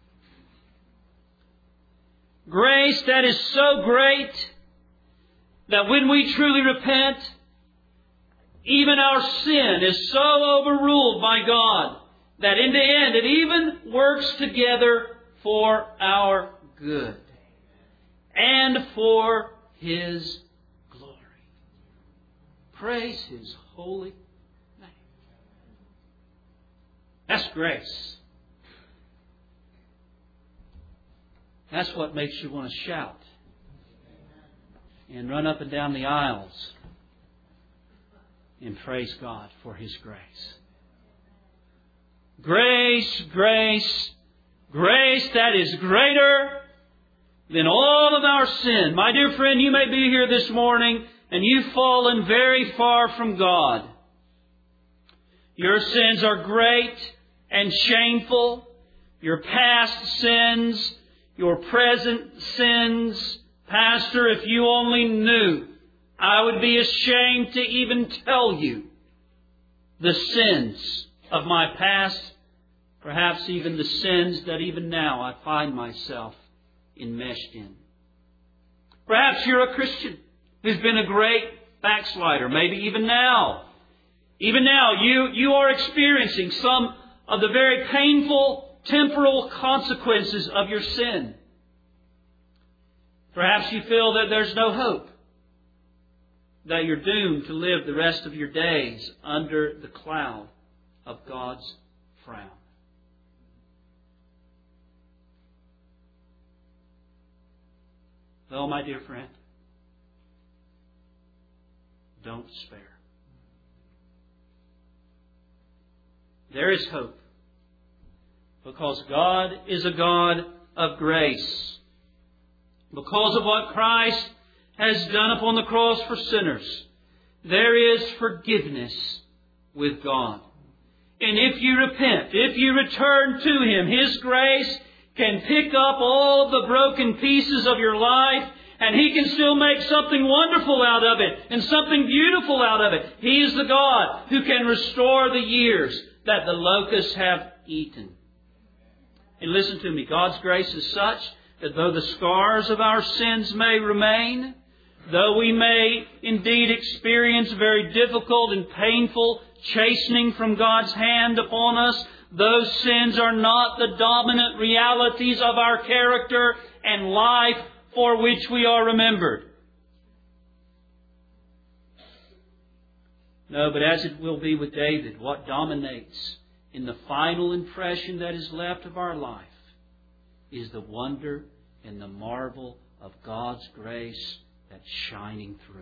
Grace that is so great that when we truly repent, even our sin is so overruled by God that in the end it even works together for our good and for His glory. Praise His holy name. That's grace. That's what makes you want to shout and run up and down the aisles and praise God for His grace. Grace, grace, grace that is greater than all of our sin. My dear friend, you may be here this morning and you've fallen very far from God. Your sins are great and shameful. Your past sins, your present sins. Pastor, if you only knew, I would be ashamed to even tell you the sins of my past, perhaps even the sins that even now I find myself enmeshed in. Perhaps you're a Christian who's been a great backslider. Maybe even now you are experiencing some of the very painful temporal consequences of your sin. Perhaps you feel that there's no hope, that you're doomed to live the rest of your days under the cloud of God's frown. Well, my dear friend, don't despair. There is hope, because God is a God of grace. Because of what Christ has done upon the cross for sinners, there is forgiveness with God. And if you repent, if you return to Him, His grace can pick up all the broken pieces of your life, and He can still make something wonderful out of it and something beautiful out of it. He is the God who can restore the years that the locusts have eaten. And listen to me, God's grace is such that though the scars of our sins may remain, though we may indeed experience very difficult and painful chastening from God's hand upon us, those sins are not the dominant realities of our character and life for which we are remembered. No, but as it will be with David, what dominates in the final impression that is left of our life is the wonder and the marvel of God's grace that's shining through.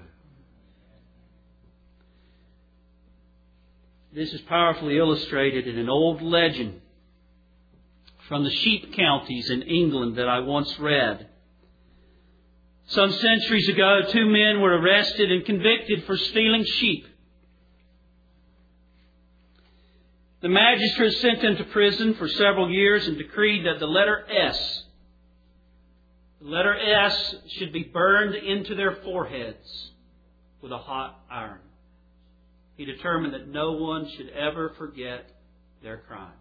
This is powerfully illustrated in an old legend from the sheep counties in England that I once read. Some centuries ago, 2 men were arrested and convicted for stealing sheep. The magistrate sent them to prison for several years and decreed that the letter S should be burned into their foreheads with a hot iron. He determined that no one should ever forget their crimes.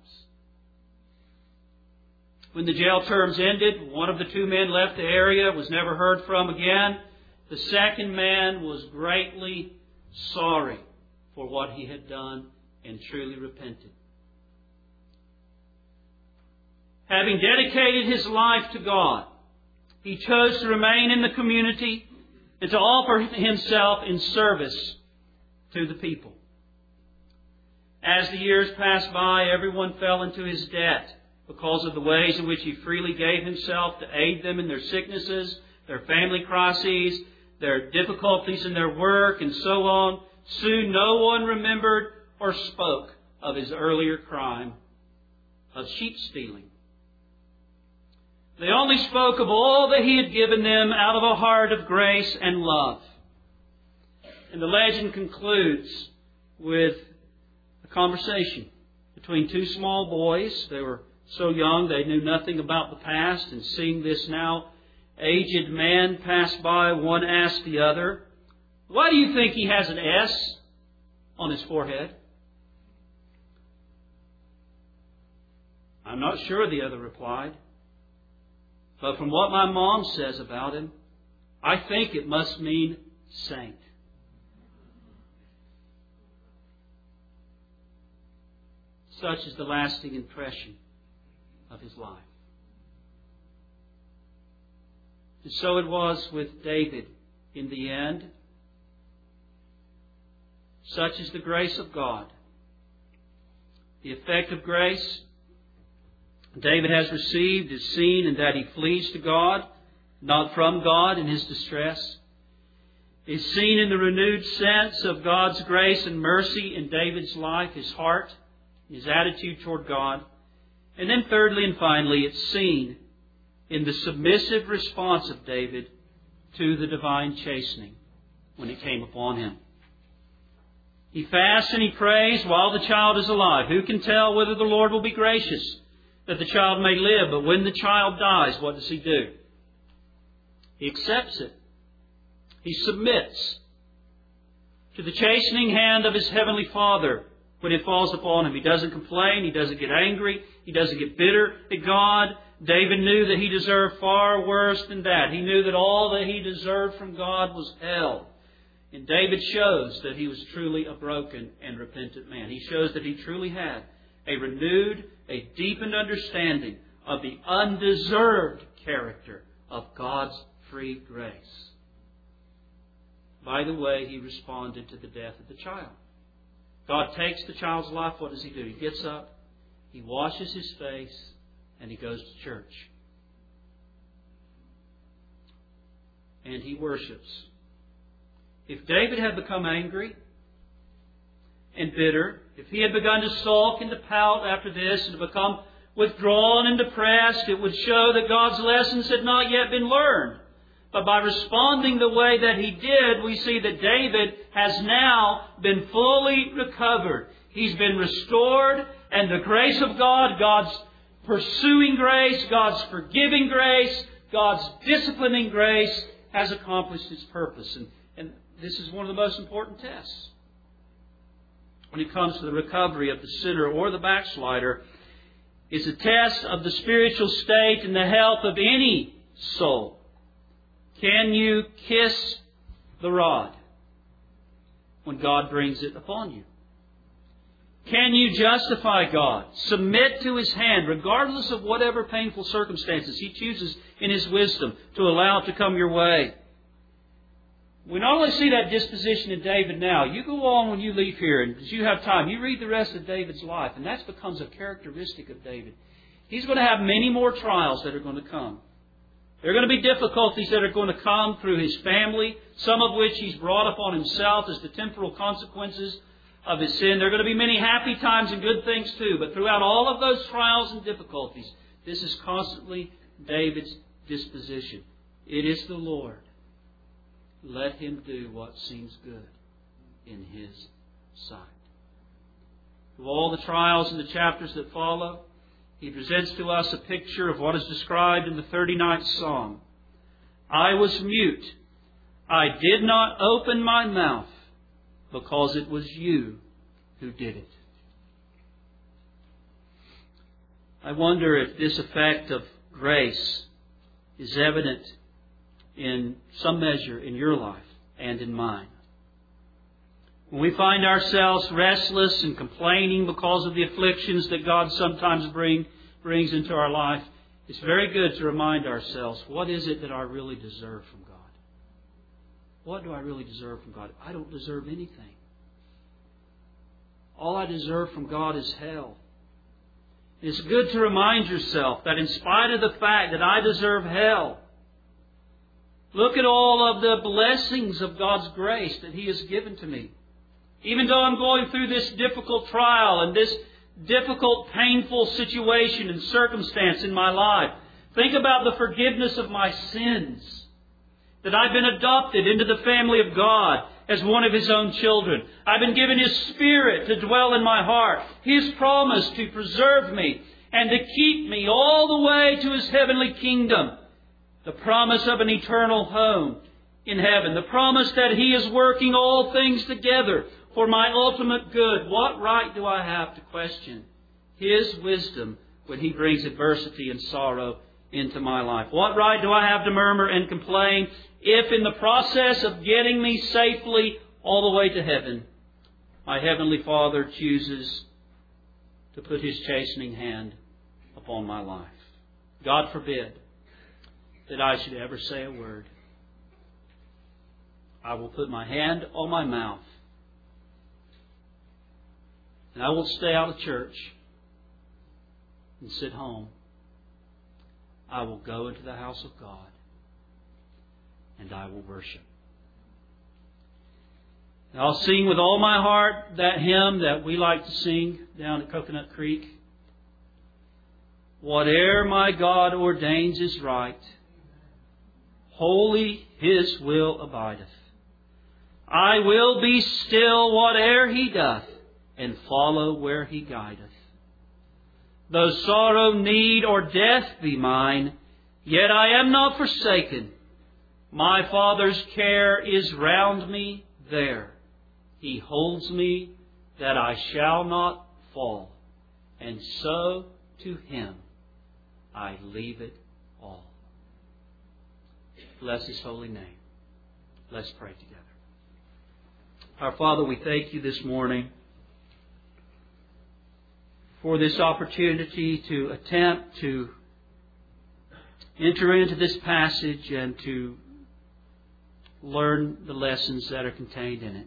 When the jail terms ended, one of the 2 men left the area, was never heard from again. The second man was greatly sorry for what he had done and truly repented. Having dedicated his life to God, he chose to remain in the community and to offer himself in service to the people. As the years passed by, everyone fell into his debt because of the ways in which he freely gave himself to aid them in their sicknesses, their family crises, their difficulties in their work, and so on. Soon no one remembered or spoke of his earlier crime of sheep stealing. They only spoke of all that he had given them out of a heart of grace and love. And the legend concludes with a conversation between 2 small boys. They were so young they knew nothing about the past, and seeing this now aged man pass by, one asked the other, "Why do you think he has an S on his forehead?" "I'm not sure," the other replied. "But from what my mom says about him, I think it must mean saint." Such is the lasting impression of his life. And so it was with David in the end. Such is the grace of God. The effect of grace David has received is seen in that he flees to God, not from God in his distress. It is seen in the renewed sense of God's grace and mercy in David's life, his heart, his attitude toward God. And then thirdly and finally, it's seen in the submissive response of David to the divine chastening when it came upon him. He fasts and he prays while the child is alive. Who can tell whether the Lord will be gracious that the child may live? But when the child dies, what does he do? He accepts it. He submits to the chastening hand of his heavenly Father when it falls upon him. He doesn't complain. He doesn't get angry. He doesn't get bitter at God. David knew that he deserved far worse than that. He knew that all that he deserved from God was hell. And David shows that he was truly a broken and repentant man. He shows that he truly had a renewed, a deepened understanding of the undeserved character of God's free grace. By the way he responded to the death of the child. God takes the child's life. What does he do? He gets up, he washes his face, and he goes to church. and he worships. If David had become angry and bitter, if he had begun to sulk and to pout after this and to become withdrawn and depressed, it would show that God's lessons had not yet been learned. But by responding the way that he did, we see that David has now been fully recovered. He's been restored, and the grace of God, God's pursuing grace, God's forgiving grace, God's disciplining grace, has accomplished its purpose. And this is one of the most important tests when it comes to the recovery of the sinner or the backslider. It's a test of the spiritual state and the health of any soul. Can you kiss the rod when God brings it upon you? Can you justify God? Submit to His hand, regardless of whatever painful circumstances He chooses in His wisdom to allow it to come your way. We not only see that disposition in David now. You go on when you leave here, and as you have time, you read the rest of David's life, and that becomes a characteristic of David. He's going to have many more trials that are going to come. There are going to be difficulties that are going to come through his family, some of which he's brought upon himself as the temporal consequences of his sin. There are going to be many happy times and good things too. But throughout all of those trials and difficulties, this is constantly David's disposition. It is the Lord. Let Him do what seems good in His sight. Through all the trials in the chapters that follow, he presents to us a picture of what is described in the 39th Psalm. I was mute. I did not open my mouth because it was you who did it. I wonder if this effect of grace is evident in some measure in your life and in mine. When we find ourselves restless and complaining because of the afflictions that God sometimes brings into our life, it's very good to remind ourselves, what is it that I really deserve from God? What do I really deserve from God? I don't deserve anything. All I deserve from God is hell. It's good to remind yourself that in spite of the fact that I deserve hell, look at all of the blessings of God's grace that He has given to me. Even though I'm going through this difficult trial and this difficult, painful situation and circumstance in my life, think about the forgiveness of my sins. That I've been adopted into the family of God as one of His own children. I've been given His Spirit to dwell in my heart. His promise to preserve me and to keep me all the way to His heavenly kingdom. The promise of an eternal home in heaven. The promise that He is working all things together for my ultimate good. What right do I have to question His wisdom when He brings adversity and sorrow into my life? What right do I have to murmur and complain if in the process of getting me safely all the way to heaven, my Heavenly Father chooses to put His chastening hand upon my life? God forbid that I should ever say a word. I will put my hand on my mouth. And I will stay out of church and sit home. I will go into the house of God and I will worship. And I'll sing with all my heart that hymn that we like to sing down at Coconut Creek. Whate'er my God ordains is right. Holy His will abideth. I will be still whate'er He doth, and follow where He guideth. Though sorrow, need, or death be mine, yet I am not forsaken. My Father's care is round me there. He holds me that I shall not fall, and so to Him I leave it all. Bless His holy name. Let's pray together. Our Father, we thank You this morning for this opportunity to attempt to enter into this passage and to learn the lessons that are contained in it.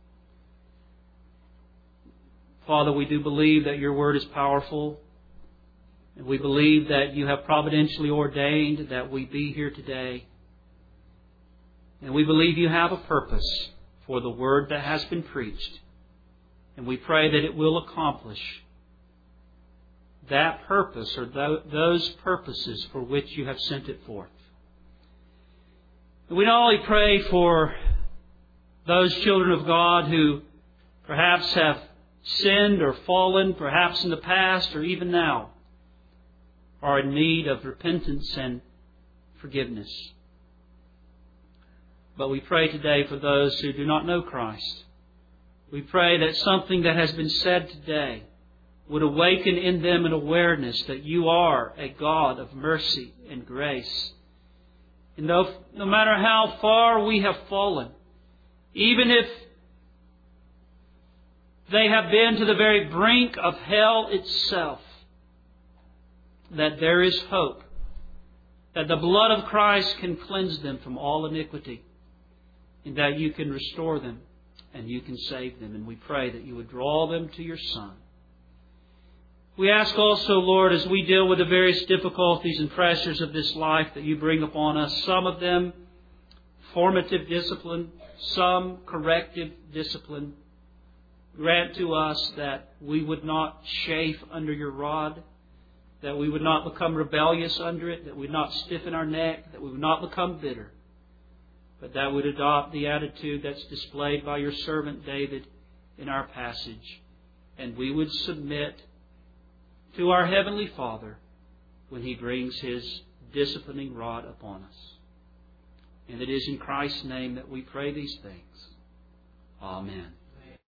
Father, we do believe that Your Word is powerful, and we believe that You have providentially ordained that we be here today. And we believe You have a purpose for the Word that has been preached. And we pray that it will accomplish that purpose or those purposes for which You have sent it forth. And we not only pray for those children of God who perhaps have sinned or fallen, perhaps in the past or even now, are in need of repentance and forgiveness. But we pray today for those who do not know Christ. We pray that something that has been said today would awaken in them an awareness that You are a God of mercy and grace. And no matter how far we have fallen, even if they have been to the very brink of hell itself, that there is hope, that the blood of Christ can cleanse them from all iniquity, and that You can restore them and You can save them. And we pray that You would draw them to Your Son. We ask also, Lord, as we deal with the various difficulties and pressures of this life that You bring upon us, some of them formative discipline, some corrective discipline, grant to us that we would not chafe under Your rod, that we would not become rebellious under it, that we would not stiffen our neck, that we would not become bitter, but that we would adopt the attitude that's displayed by Your servant David in our passage, and we would submit to our Heavenly Father when He brings His disciplining rod upon us. And it is in Christ's name that we pray these things. Amen.